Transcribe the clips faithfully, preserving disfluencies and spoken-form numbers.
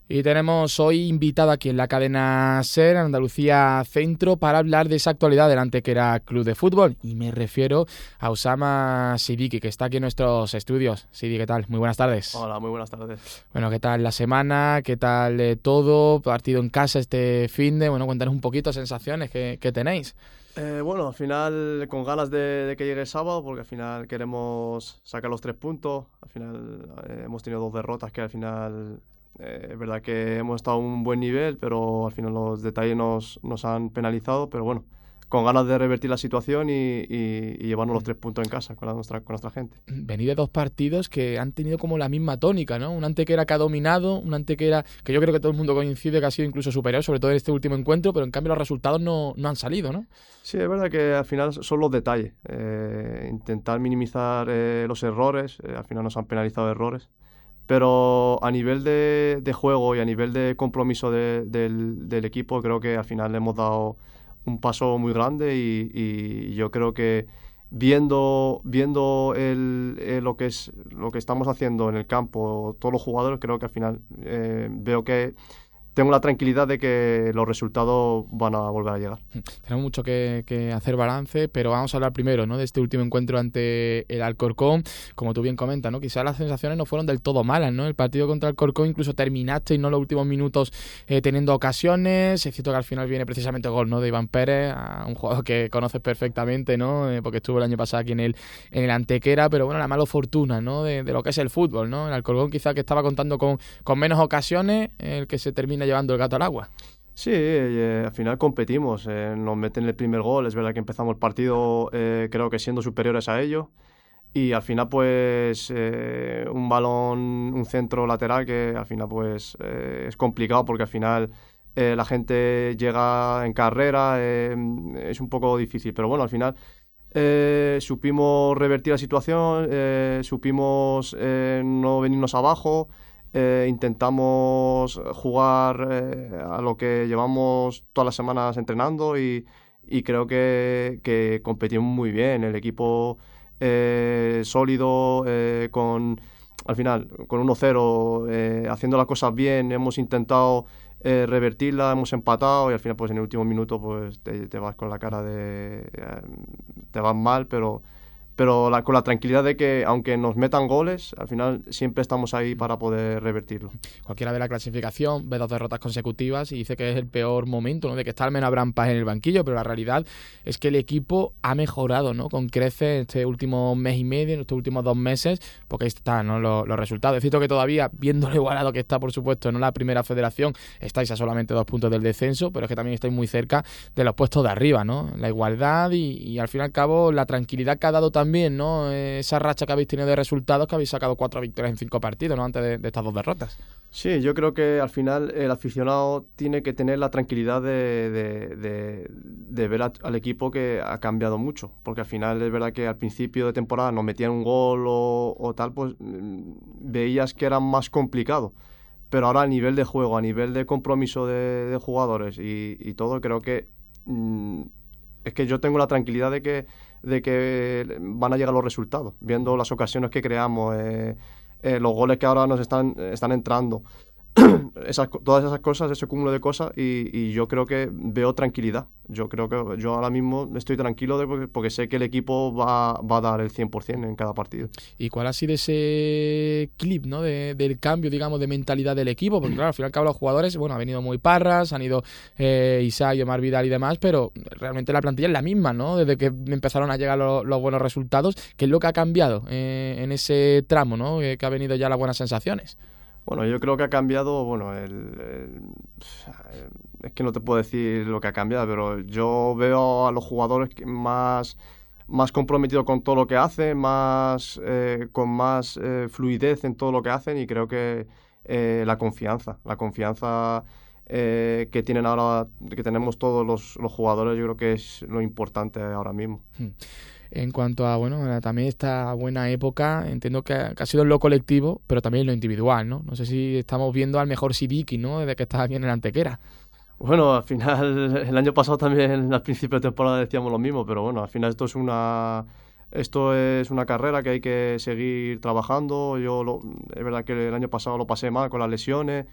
Y tenemos hoy invitada aquí en la cadena SER, Andalucía Centro, para hablar de esa actualidad del Antequera Club de Fútbol. Y me refiero a Usama Siddiqui, que está aquí en nuestros estudios. Sidi, ¿qué tal? Muy buenas tardes. Hola, muy buenas tardes. Bueno, ¿qué tal la semana? ¿Qué tal eh, todo? Partido en casa este finde. Bueno, cuéntanos un poquito sensaciones que, que tenéis. Eh, bueno, al final con ganas de, de que llegue el sábado, porque al final queremos sacar los tres puntos. Al final eh, hemos tenido dos derrotas que al final eh, es verdad que hemos estado a un buen nivel, pero al final los detalles nos, nos han penalizado. Pero bueno, con ganas de revertir la situación y, y, y llevarnos los tres puntos en casa con, la nuestra, con nuestra gente. Venid de dos partidos que han tenido como la misma tónica, ¿no? Un Antequera que ha dominado, un Antequera que yo creo que todo el mundo coincide que ha sido incluso superior, sobre todo en este último encuentro, pero en cambio los resultados no, no han salido, ¿no? Sí, es verdad que al final son los detalles. Eh, intentar minimizar eh, los errores, eh, al final nos han penalizado errores. Pero a nivel de, de juego y a nivel de compromiso de- del, del equipo, creo que al final le hemos dado un paso muy grande y, y yo creo que viendo, viendo el, eh, lo que es, lo que estamos haciendo en el campo, todos los jugadores, creo que al final eh, veo que tengo la tranquilidad de que los resultados van a volver a llegar. Tenemos mucho que, que hacer balance, pero vamos a hablar primero, ¿no? De este último encuentro ante el Alcorcón. Como tú bien comentas, ¿no? Quizás las sensaciones no fueron del todo malas, ¿no? El partido contra el Alcorcón incluso terminaste y no los últimos minutos eh, teniendo ocasiones. Es cierto que al final viene precisamente el gol, ¿no? De Iván Pérez, a un jugador que conoces perfectamente, ¿no? Eh, porque estuvo el año pasado aquí en el, en el Antequera, pero bueno, la mala fortuna, ¿no? De, de lo que es el fútbol, ¿no? El Alcorcón quizás que estaba contando con, con menos ocasiones, el que se termina llevando el gato al agua. Sí, eh, al final competimos, eh, nos meten el primer gol, es verdad que empezamos el partido eh, creo que siendo superiores a ellos y al final pues eh, un balón, un centro lateral que al final pues eh, es complicado porque al final eh, la gente llega en carrera, eh, es un poco difícil, pero bueno, al final eh, supimos revertir la situación, eh, supimos eh, no venirnos abajo. Eh, intentamos jugar eh, a lo que llevamos todas las semanas entrenando y, y creo que, que competimos muy bien. El equipo eh, sólido, eh, con, al final, con uno cero, eh, haciendo las cosas bien, hemos intentado eh, revertirla, hemos empatado y al final pues en el último minuto pues te, te vas con la cara de... eh, te vas mal, pero pero la- con la tranquilidad de que aunque nos metan goles, al final siempre estamos ahí para poder revertirlo. Cualquiera ve la clasificación, ve dos derrotas consecutivas y dice que es el peor momento, ¿no? De que está al menos Abraham Paz en el banquillo, pero la realidad es que el equipo ha mejorado, ¿no? Con creces este último mes y medio, en estos últimos dos meses, porque ahí están, ¿no? Los, los resultados. Es cierto que todavía, viendo lo igualado que está, por supuesto, en la primera federación, estáis a solamente dos puntos del descenso, pero es que también estáis muy cerca de los puestos de arriba, ¿no? La igualdad y, y al fin y al cabo la tranquilidad que ha dado también, ¿no? Esa racha que habéis tenido de resultados, que habéis sacado cuatro victorias en cinco partidos, ¿no? Antes de, de estas dos derrotas. Sí, yo creo que al final el aficionado tiene que tener la tranquilidad de, de- de- de ver a- al equipo que ha cambiado mucho, porque al final es verdad que al principio de temporada nos metían un gol o, o tal, pues mm, veías que era más complicado. Pero ahora a nivel de juego, a nivel de compromiso de, de jugadores y, y todo, creo que mm, es que yo tengo la tranquilidad de que, de que van a llegar los resultados, viendo las ocasiones que creamos, eh, eh, los goles que ahora nos están, están entrando, esas, co- todas esas cosas, ese cúmulo de cosas, y, y yo creo que veo tranquilidad. Yo creo que yo ahora mismo estoy tranquilo de porque, porque sé que el equipo va, va a dar el cien por ciento en cada partido. ¿Y cuál ha sido ese clip, ¿no? De, del cambio, digamos, de mentalidad del equipo? Porque claro, al final y al cabo los jugadores, bueno, han venido muy Parras, han ido eh, Isai, Omar Vidal y demás, pero realmente la plantilla es la misma, ¿no? Desde que empezaron a llegar lo- los buenos resultados, ¿qué es lo que ha cambiado eh, en ese tramo, ¿no? Eh, que ha venido ya las buenas sensaciones. Bueno, yo creo que ha cambiado, bueno, el, el- es que no te puedo decir lo que ha cambiado, pero yo veo a los jugadores que más, más comprometidos con todo lo que hacen, más, eh, con más eh, fluidez en todo lo que hacen y creo que eh, la confianza, la confianza eh, que tienen ahora, que tenemos todos los, los jugadores, yo creo que es lo importante ahora mismo. Hmm. En cuanto a, bueno, a también esta buena época, entiendo que ha, que ha sido en lo colectivo, pero también en lo individual, ¿no? No sé si estamos viendo al mejor Siddiqui, ¿no? Desde que está aquí en el Antequera. Bueno, al final, el año pasado también al principio de temporada decíamos lo mismo, pero bueno, al final esto es una, esto es una carrera que hay que seguir trabajando. Yo lo- es verdad que el año pasado lo pasé mal con las lesiones,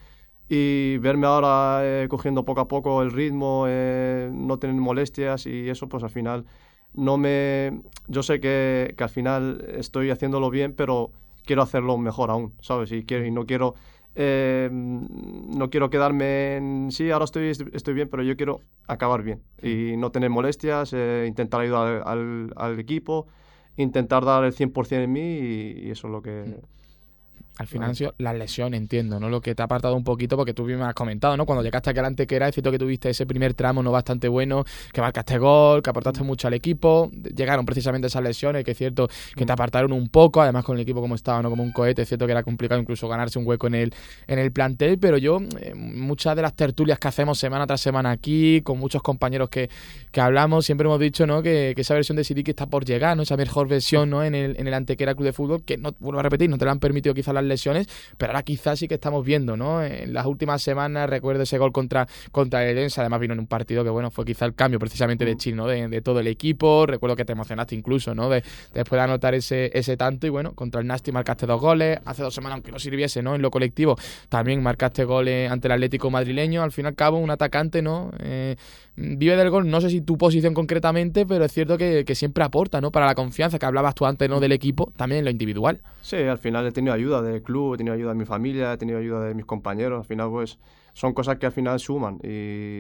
y verme ahora eh, cogiendo poco a poco el ritmo, eh, no tener molestias y eso, pues al final no me... Yo sé que, que al final estoy haciéndolo bien, pero quiero hacerlo mejor aún, ¿sabes? Y, quiero, y no quiero... eh, no quiero quedarme en... Sí, ahora estoy, estoy bien, pero yo quiero acabar bien y no tener molestias, eh, intentar ayudar al, al, al equipo, intentar dar el cien por ciento en mí y, y eso es lo que... Al final han sido las lesiones, entiendo, ¿no? Lo que te ha apartado un poquito, porque tú bien me has comentado, ¿no? Cuando llegaste aquí al que era, es cierto que tuviste ese primer tramo no bastante bueno, que marcaste gol, que aportaste mucho al equipo. Llegaron precisamente esas lesiones, que es cierto que te apartaron un poco, además con el equipo como estaba, ¿no? Como un cohete, es cierto que era complicado incluso ganarse un hueco en el, en el plantel, pero yo, eh, muchas de las tertulias que hacemos semana tras semana aquí, con muchos compañeros que, que hablamos, siempre hemos dicho, ¿no? Que, que esa versión de Sidiki está por llegar, ¿no? Esa mejor versión, ¿no? En el, en el Antequera Club de Fútbol, que no, vuelvo a repetir, no te la han permitido quizás las lesiones, pero ahora quizás sí que estamos viendo, ¿no? En las últimas semanas recuerdo ese gol contra, contra el Elens, además vino en un partido que, bueno, fue quizá el cambio precisamente de Chile, ¿no? De, de todo el equipo, recuerdo que te emocionaste incluso, ¿no? De, de después de anotar ese, ese tanto y, bueno, contra el Nasty marcaste dos goles, hace dos semanas, aunque no sirviese, ¿no? En lo colectivo, también marcaste goles ante el Atlético madrileño, al fin y al cabo un atacante, ¿no? Eh, vive del gol, no sé si tu posición concretamente, pero es cierto que, que siempre aporta, ¿no? Para la confianza que hablabas tú antes, ¿no? Del equipo, también en lo individual. Sí, al final he tenido ayuda del club, he tenido ayuda de mi familia, he tenido ayuda de mis compañeros, al final pues son cosas que al final suman y,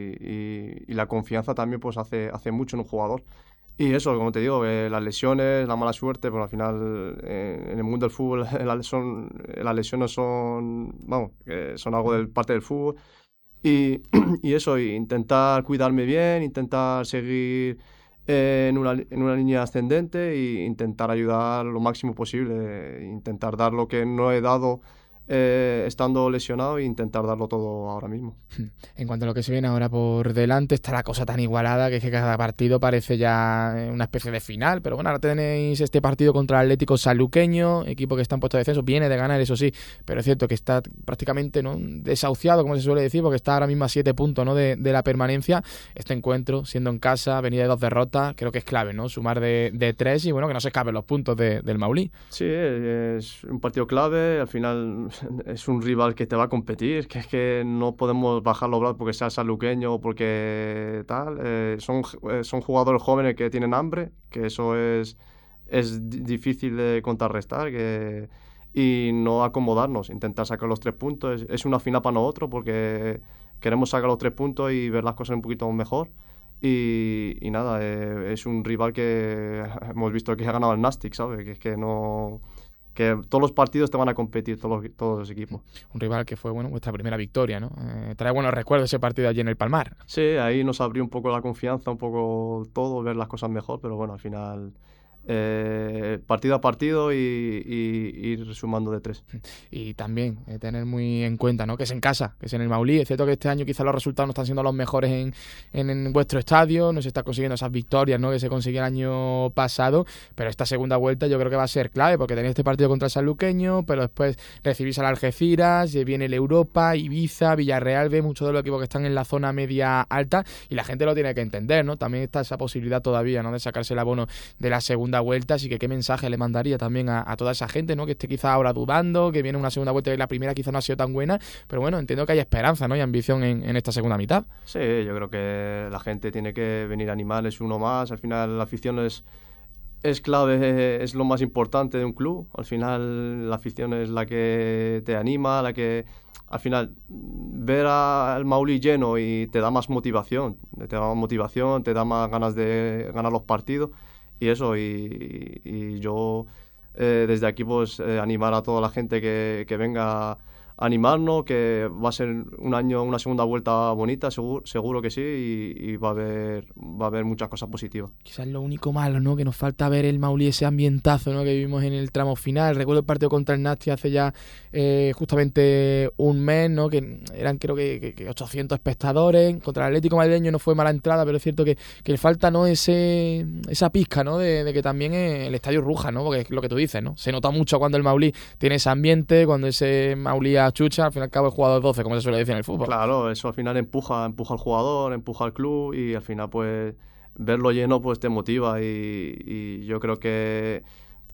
y, y la confianza también pues hace, hace mucho en un jugador. Y eso, como te digo, eh, las lesiones, la mala suerte, pero al final eh, en el mundo del fútbol las, son, las lesiones son, vamos, eh, son algo del parte del fútbol. Y, y eso, y intentar cuidarme bien, intentar seguir eh, en una, en una línea ascendente e intentar ayudar lo máximo posible, eh, intentar dar lo que no he dado eh, estando lesionado e intentar darlo todo ahora mismo. En cuanto a lo que se viene ahora por delante, está la cosa tan igualada que es que cada partido parece ya una especie de final, pero bueno, ahora tenéis este partido contra el Atlético Sanluqueño, equipo que está en puesto de descenso, viene de ganar, eso sí, pero es cierto que está prácticamente, ¿no?, desahuciado, como se suele decir, porque está ahora mismo a siete puntos, ¿no?, de, de la permanencia. Este encuentro, siendo en casa, venida de dos derrotas, creo que es clave, ¿no?, sumar de, de tres y, bueno, que no se escapen los puntos de, del Maulí. Sí, es un partido clave, al final es un rival que te va a competir, que es que no podemos bajar los brazos porque sea sanluqueño o porque tal. Eh, son, eh, son jugadores jóvenes que tienen hambre, que eso es, es difícil de contrarrestar que, y no acomodarnos, intentar sacar los tres puntos. Es, es una final para nosotros porque queremos sacar los tres puntos y ver las cosas un poquito mejor. Y, y nada, eh, es un rival que hemos visto que ha ganado el Nastic, ¿sabes? Que es que no... que todos los partidos te van a competir, todos los, todos los equipos. Un rival que fue, bueno, vuestra primera victoria, ¿no? Eh, trae buenos recuerdos ese partido allí en el Palmar. Sí, ahí nos abrió un poco la confianza, un poco todo, ver las cosas mejor, pero bueno, al final eh, partido a partido y, y ir sumando de tres. Y también eh, tener muy en cuenta, ¿no?, que es en casa, que es en el Maulí. Es cierto que este año quizás los resultados no están siendo los mejores en, en, en vuestro estadio, no se está consiguiendo esas victorias, ¿no?, que se consiguió el año pasado, pero esta segunda vuelta yo creo que va a ser clave, porque tenéis este partido contra el Sanluqueño, pero después recibís al Algeciras, viene el Europa, Ibiza, Villarreal, ve muchos de los equipos que están en la zona media alta y la gente lo tiene que entender, ¿no? También está esa posibilidad todavía, ¿no?, de sacarse el abono de la segunda vuelta, así que qué mensaje le mandaría también a, a toda esa gente, ¿no?, que esté quizá ahora dudando, que viene una segunda vuelta y la primera quizá no ha sido tan buena, pero bueno, entiendo que hay esperanza, ¿no?, y ambición en, en esta segunda mitad. Sí, yo creo que la gente tiene que venir a animar, es uno más, al final la afición es, es clave, es lo más importante de un club, al final la afición es la que te anima, la que al final ver al Maulí lleno y te da más motivación, te da más motivación, te da más ganas de ganar los partidos. Y eso, y, y yo eh, desde aquí pues eh, animar a toda la gente que, que venga a animarnos, que va a ser un año, una segunda vuelta bonita, seguro, seguro que sí, y, y va a haber va a haber muchas cosas positivas. Quizás lo único malo, ¿no?, que nos falta ver el Maulí, ese ambientazo, ¿no?, que vivimos en el tramo final. Recuerdo el partido contra el Nasty hace ya eh, justamente un mes, ¿no?, que eran creo que, que, que ochocientos espectadores. Contra el Atlético madrileño no fue mala entrada, pero es cierto que, que le falta, ¿no?, ese esa pizca, ¿no?, de, de que también el estadio ruja, ¿no?, porque es lo que tú dices, ¿no? Se nota mucho cuando el Maulí tiene ese ambiente, cuando ese Maulí chucha, al fin y al cabo el jugador doce, como se suele decir en el fútbol. Claro, eso al final empuja, empuja al jugador, empuja al club y al final pues verlo lleno pues te motiva y, y yo creo que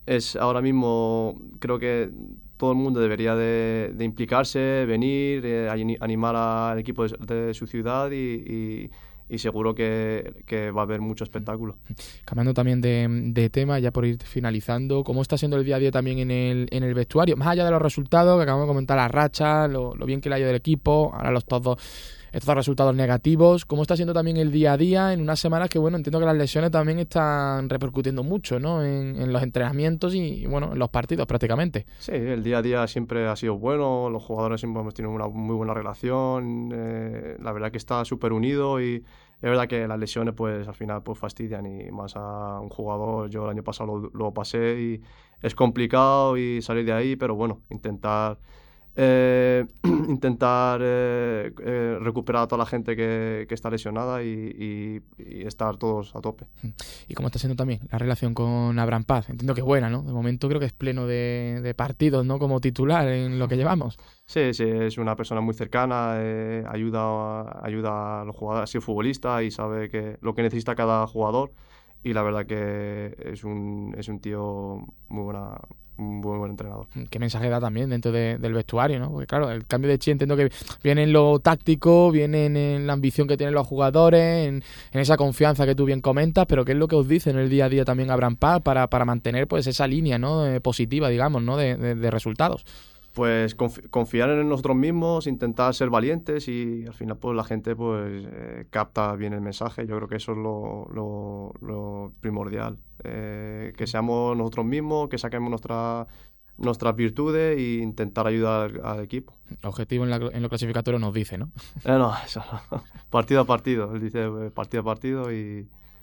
es ahora mismo, creo que todo el mundo debería de, de implicarse, venir, eh, animar al equipo de, de su ciudad y, y, y seguro que, que va a haber mucho espectáculo. Cambiando también de, de tema, ya por ir finalizando, ¿cómo está siendo el día a día también en el, en el vestuario? Más allá de los resultados, que acabamos de comentar, la racha, lo, lo bien que le ha ido del equipo, ahora los todos estos resultados negativos, ¿cómo está siendo también el día a día en unas semanas que, bueno, entiendo que las lesiones también están repercutiendo mucho, ¿no? En, en los entrenamientos y, bueno, en los partidos prácticamente. Sí, el día a día siempre ha sido bueno, los jugadores siempre hemos tenido una muy buena relación, eh, la verdad que está súper unido y es verdad que las lesiones pues al final pues fastidian y más a un jugador, yo el año pasado lo, lo pasé y es complicado y salir de ahí, pero bueno, intentar... Eh, intentar eh, eh, recuperar a toda la gente que, que está lesionada y, y, y estar todos a tope. ¿Y cómo está siendo también la relación con Abraham Paz? Entiendo que es buena, ¿no? De momento creo que es pleno de, de partidos, ¿no? Como titular en lo que llevamos. Sí, sí, es una persona muy cercana, eh, ayuda, ayuda a los jugadores, ha sido futbolista y sabe que lo que necesita cada jugador y la verdad que es un, es un tío muy buena, un buen, buen entrenador. ¿Qué mensaje da también dentro de, del vestuario, ¿no? Porque claro, el cambio de Chi entiendo que viene en lo táctico, viene en la ambición que tienen los jugadores, en, en esa confianza que tú bien comentas, pero ¿qué es lo que os dice en el día a día también Abraham Paz para, para mantener pues esa línea, ¿no? Eh, positiva, digamos, ¿no? De, de, de resultados. Pues confi- confiar en nosotros mismos, intentar ser valientes y al final pues la gente pues eh, capta bien el mensaje. Yo creo que eso es lo, lo, lo primordial. Eh, que seamos nosotros mismos, que saquemos nuestra, nuestras virtudes e intentar ayudar al, al equipo. Objetivo en, la, en lo clasificatorio nos dice, ¿no? Eh, no, eso no. Partido a partido. Él dice eh, partido a partido y...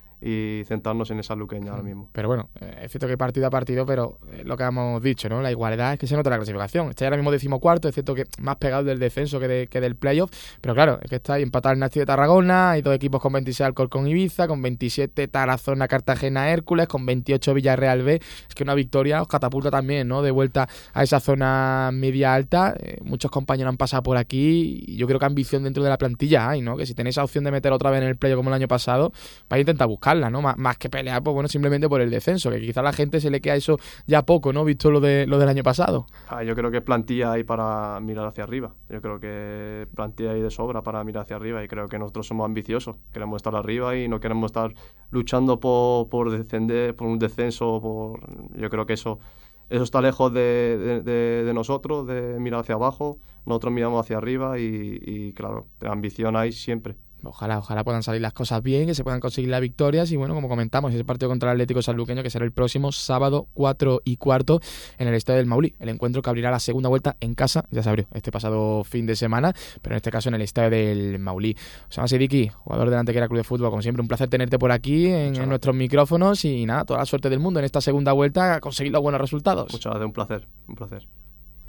y centrarnos en esa luqueña ahora mismo. Pero bueno, es cierto que partido a partido, pero lo que hemos dicho, ¿no? La igualdad es que se nota la clasificación. Está ahora mismo decimocuarto, es cierto que más pegado del descenso que, de, que del playoff, pero claro, es que está ahí empatado el Nasti de Tarragona, hay dos equipos con veintiséis Alcorcón Ibiza, con veintisiete Tarazona Cartagena Hércules, con veintiocho Villarreal B. Es que una victoria os catapulta también, ¿no? De vuelta a esa zona media alta. Eh, muchos compañeros han pasado por aquí y yo creo que ambición dentro de la plantilla hay, ¿no? Que si tenéis la opción de meter otra vez en el playoff como el año pasado, vais a intentar buscar ¿no? Más, más que pelear, pues bueno, simplemente por el descenso, que quizá a la gente se le queda eso ya poco, ¿no? Visto lo de lo del año pasado. Ah, yo creo que plantilla hay para mirar hacia arriba. Yo creo que plantilla hay de sobra para mirar hacia arriba y creo que nosotros somos ambiciosos. Queremos estar arriba y no queremos estar luchando por, por descender, por un descenso. Por... Yo creo que eso, eso está lejos de, de, de, de nosotros, de mirar hacia abajo. Nosotros miramos hacia arriba y, y claro, ambición hay siempre. Ojalá, ojalá puedan salir las cosas bien, que se puedan conseguir las victorias y bueno, como comentamos, ese partido contra el Atlético Sanluqueño que será el próximo sábado cuatro y cuarto en el Estadio del Maulí, el encuentro que abrirá la segunda vuelta en casa, ya se abrió este pasado fin de semana, pero en este caso en el Estadio del Maulí. Osama Siddiqui, jugador del Antequera Club de Fútbol, como siempre un placer tenerte por aquí en, en nuestros micrófonos y nada, toda la suerte del mundo en esta segunda vuelta a conseguir los buenos resultados. Muchas gracias, un placer, un placer.